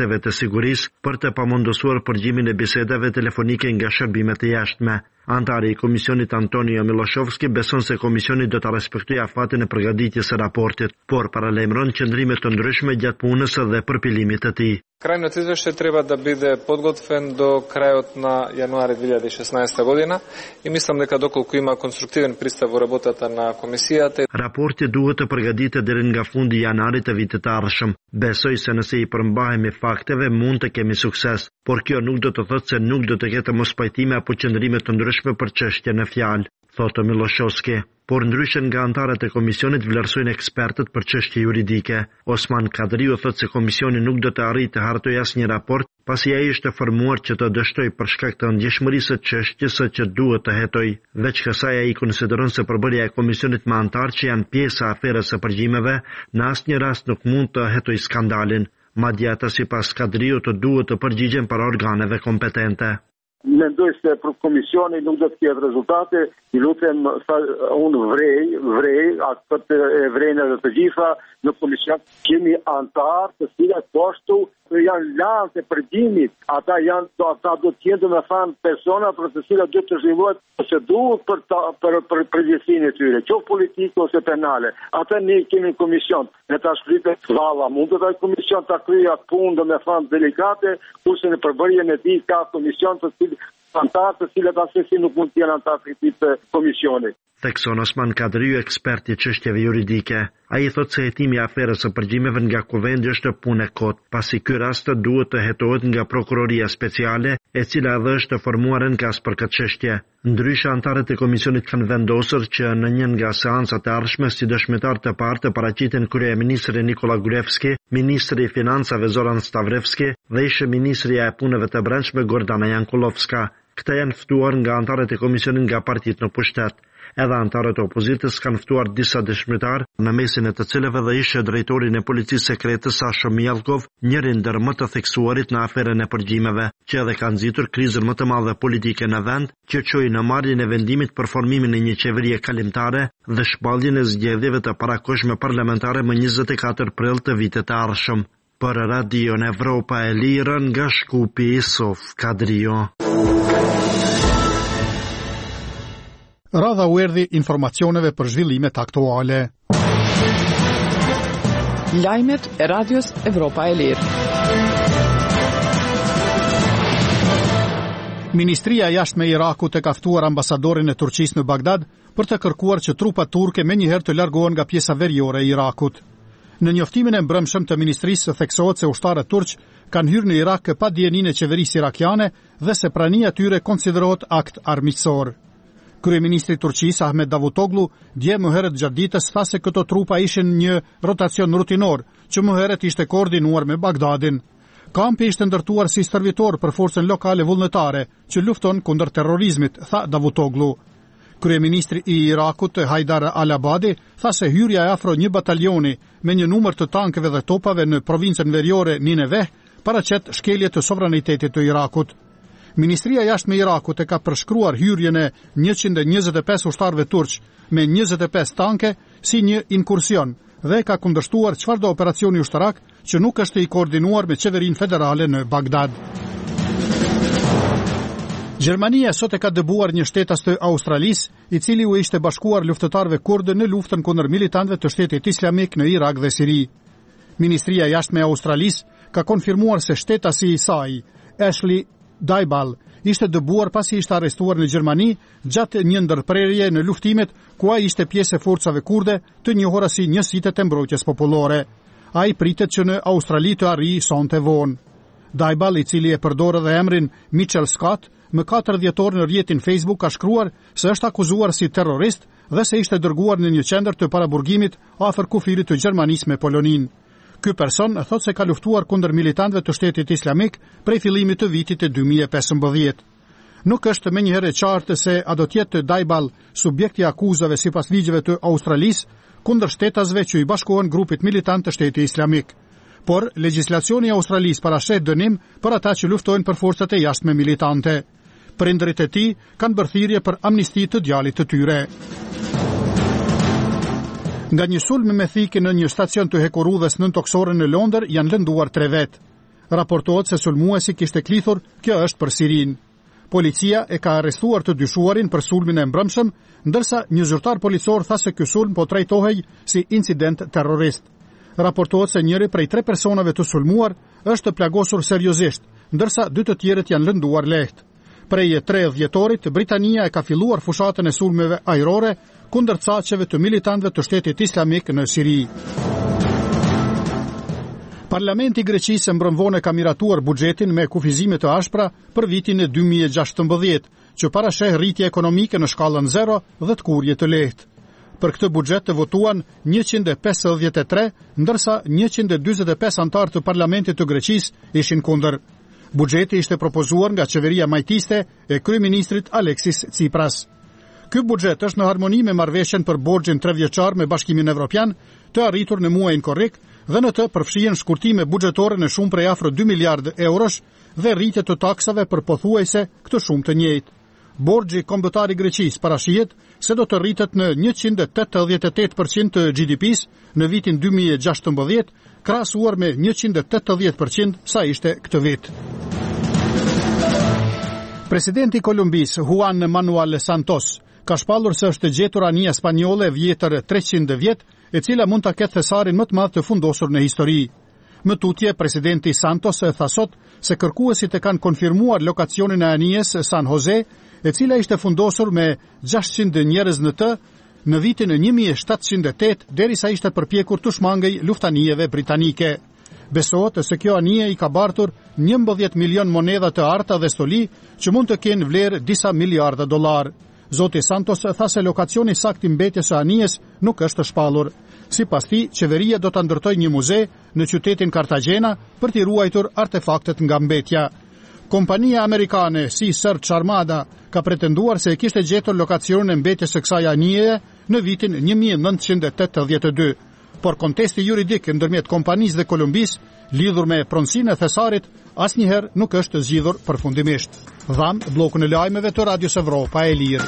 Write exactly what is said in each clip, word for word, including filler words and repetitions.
autoriteteve të sigurisë për të pamunduar përgjimin e bisedave telefonike nga shërbimet e jashtme. Antari i komisionit Antonio Miloshovski beson se komisioni do të respektojë afatin e përgatitjes së raportit, por paralajmëron qëndrime të ndryshme gjatë punës dhe përpilimit të tij. Крајниот извештај треба да биде подготвен до крајот на јануари две илјади и шеснаесета година и мислам дека доколку има конструктивен пристап во работата на комисијата. Raporti duhet të përgatitet deri nga fundi i janarit të vitit të ardhshëm. Besoj se nëse i përmbahemi fakteve mund të kemi sukses, por kjo nuk do të thotë se nuk do të ketë mospajtime apo qëndrime të ndryshme për çështje në fjalë, thotë Miloshovski. Por ndryshe nga antarët e komisionit vlerësojnë ekspertët për çështje juridike. Osman Kadriu thotë se komisioni nuk do të arrijë të hartojë asnjë raport, pasi ai është formuar që të dështojë për shkak të ndjeshmërisë së çështjes së që duhet të hetojë. Veç kësaj ai konsideron se përbërja e komisionit me antarë që janë pjesë e aferës së përgjimeve në asnjë rast nuk mund të hetojë skandalin. Madje ata sipas Kadriut të duhet të përgjigjen para organeve kompetente. Mendoj se për komisioni nuk do të ketë rezultate, i lutem unë vrej, vrej, atë e vrejnë edhe të gjitha në komision. Kemi antarë të cilat poshtu janë lanë të përgjimit, ata janë, ata do të jenë me thanë persona për të cilat do të zhvillohet procedurë për për për përgjegjësinë e tyre, qoftë politike ose penale. Ata ne kemi komision, ne tash flitet valla, mund të taj komision ta kryejë atë punë do me thanë delikate, kurse në përbërjen e tij ka komision të cilat antarë të cilët asesi nuk mund të jenë antarë të këtij komisioni. Thekson Osman Kadriu, ekspert i çështjeve juridike. Ai thotë se hetimi i aferës së përgjimeve nga kuvendi është punë e kot, pasi ky rast duhet të hetohet nga prokuroria speciale, e cila edhe është formuar në kas për këtë çështje. Ndryshe, antarët e komisionit kanë vendosur që në një nga seancat e ardhshme si dëshmitar të parë të paraqiten kryeministri Nikola Gruevski, ministri i financave Zoran Stavrevski dhe ish ministrja e punëve të brendshme Gordana Jankulovska. Këta janë ftuar nga antarët e komisionit nga partitë në pushtet. Edhe antarët e opozitës kanë ftuar disa dëshmitar, në mesin e të cilëve dhe ishte drejtorin e policisë sekrete Sasha Mielkov, njëri ndër më të theksuarit në aferën e përgjimeve, që edhe kanë nxitur krizën më të madhe politike në vend, që çoi në marrjen e vendimit për formimin e një qeverie kalimtare dhe shpalljen e zgjedhjeve të parakohshme parlamentare më njëzet e katër prill të vitit të ardhshëm. Për Radio Evropa e Lirë nga Shkupi, Sof Kadrio. Radha u erdhi informacioneve për zhvillimet aktuale. Lajmet e Radios Evropa e Lirë. Ministria e Jashtme e Irakut e ka ftuar ambasadorin e Turqisë në Bagdad për të kërkuar që trupat turke menjëherë të largohen nga pjesa veriore e Irakut. Në njoftimin e mbrëmshëm të ministrisë theksohet se ushtarët turq kanë hyrë në Irak pa dijenin e qeverisë irakiane dhe se prania e tyre konsiderohet akt armiqësor. Kryeministri i Turqisë Ahmet Davutoglu dje më herët gjatë ditës tha se këto trupa ishin një rotacion rutinor, që më herët ishte koordinuar me Bagdadin. Kampi ishte ndërtuar si stërvitor për forcën lokale vullnetare që lufton kundër terrorizmit, tha Davutoglu. Kryeministri i Irakut Haidar al-Abadi tha se hyrja e afro një batalioni me një numër të tankeve dhe topave në provincën veriore Nineveh paraqet shkelje të sovranitetit të Irakut. Ministria e Jashtme e Irakut e ka përshkruar hyrjen e njëqind e njëzet e pesë ushtarëve turq me njëzet e pesë tanke si një inkursion dhe ka kundërshtuar çfarëdo operacioni ushtarak që nuk është i koordinuar me qeverinë federale në Bagdad. Gjermania sot e ka dëbuar një shtetas të Australisë, i cili u ishte bashkuar luftëtarëve kurdë në luftën kundër militantëve të Shtetit Islamik në Irak dhe Siri. Ministria e Jashtme e Australisë ka konfirmuar se shtetasi i saj, Ashley Daibal, ishte dëbuar pasi ishte arrestuar në Gjermani gjatë një ndërprerje në luftimet ku ai ishte pjesë e forcave kurde të njohura si Njësitë e Mbrojtjes Popullore. Ai pritet që në Australi të arrijë sonte vonë. Daibal, i cili e përdor edhe emrin Mitchell Scott, më katër dhjetor në rrjetin Facebook ka shkruar se është akuzuar si terrorist dhe se ishte dërguar në një qendër të paraburgimit afër kufirit të Gjermanisë me Polonin. Ky person thotë se ka luftuar kundër militantëve të Shtetit Islamik prej fillimit të vitit dy mijë e pesëmbëdhjetë. Nuk është menjëherë e qartë se a do të jetë Daibal subjekti i akuzave sipas ligjeve të Australisë kundër shtetasve që i bashkohen grupit militant të Shtetit Islamik. Por legjislacioni i Australisë parashet dënim për ata që luftojnë për forcat e jashtme militante. Prindërit e tij kanë bërë thirrje për amnisti të djalit të tyre. Nga një sulm me thikë në një stacion të hekurudhës nëntoksore në Londër janë lënduar tre vetë. Raportohet se sulmuesi kishte klithur, kjo është për Sirin. Policia e ka arrestuar të dyshuarin për sulmin e mbrëmshëm, ndërsa një zyrtar policor tha se ky sulm po trajtohej si incident terrorist. Raportohet se njëri prej tre personave të sulmuar është plagosur seriozisht, ndërsa dy të tjerët janë lënduar lehtë. Prej e tridhjetë dhjetorit, Britania e ka filluar fushatën e sulmeve ajrore kundër caqeve të militantëve të Shtetit Islamik në Siri. Parlamenti i Greqisë mbrëmvone ka miratuar buxhetin me kufizime të ashpra për vitin e dy mijë e gjashtëmbëdhjetë, që parasheh rritje ekonomike në shkallën zero dhe të kurje të lehtë. Për këtë buxhet të votuan njëqind e pesëdhjetë e tre, ndërsa njëqind e dyzet e pesë antar të Parlamentit të Greqisë ishin kundër. Buxheti ishte propozuar nga qeveria majtiste e kryeministrit Aleksis Tsipras. Ky buxhet është në harmoni me marrëveshjen për borxhin trevjeçar me Bashkimin Evropian, të arritur në muajin korrik, dhe në të përfshihen shkurtime buxhetore në shumë prej afro dy miliardë eurosh dhe rritje të taksave për pothuajse këtë shumë të njëjtë. Borxhi kombëtar i Greqisë parashihet se do të rritet në njëqind e tetëdhjetë e tetë përqind të G D P-s në vitin dy mijë e gjashtëmbëdhjetë, krahasuar me njëqind e tetëdhjetë përqind sa ishte këtë vit. Presidenti i Kolumbisë, Juan Manuel Santos, ka shpallur se është gjetur anija spanjolle e vjetër treqind vjet, e cila mund ta ketë thesarin më të madh të fundosur në histori. Më tutje, presidenti Santos e tha sot se kërkuesit e kanë konfirmuar lokacionin e anijes San Jose, e cila ishte fundosur me gjashtëqind njerëz në të në vitin e një mijë e shtatëqind e tetë, derisa ishte përpjekur të shmangej luftanijeve britanike. Besohet se kjo anije i ka bartur njëmbëdhjetë milion monedha të arta dhe stoli, që mund të kenë vlerë disa miliarda dollar. Zoti Santos tha se lokacioni saktë i mbetjes së anijes nuk është shpallur. Sipas tij, qeveria do ta ndërtojë një muze në qytetin Cartagena për t'i ruajtur artefaktet nga mbetja. Kompania amerikane Sea Search Armada ka pretenduar se e kishte gjetur lokacionin e mbetjes së kësaj anije në vitin një mijë e nëntëqind e tetëdhjetë e dy. Por kontesti juridik ndërmjet kompanisë dhe Kolumbisë, lidhur me pronësinë e thesarit, asnjëherë nuk është zgjidhur përfundimisht. Dham bllokun e lajmeve të Radios Evropa e Lirë.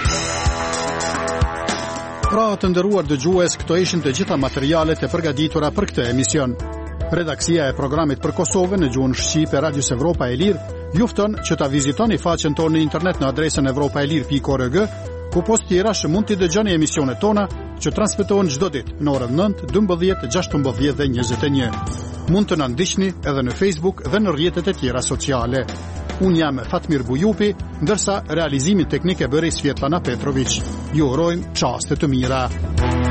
Pra të nderuar dëgjues, këto ishin të gjitha materialet e përgatitura për këtë emision. Redaksia e programit për Kosovën në gjuhën shqipe e Radios Evropa e Lirë ju fton që ta vizitoni faqen tonë në internet në adresën evropaelir pikë org, ku post tjera që mund t'i dëgjoni emisionet tona që transmetohen çdo ditë në orën nëntë, dymbëdhjetë, gjashtëmbëdhjetë dhe njëzet e një. Mund të na ndiqni edhe në Facebook dhe në rrjetet e tjera sociale. Unë jam Fatmir Bujupi, ndërsa realizimin teknik e bëri Svetlana Petrović. Ju urojmë çaste të mira.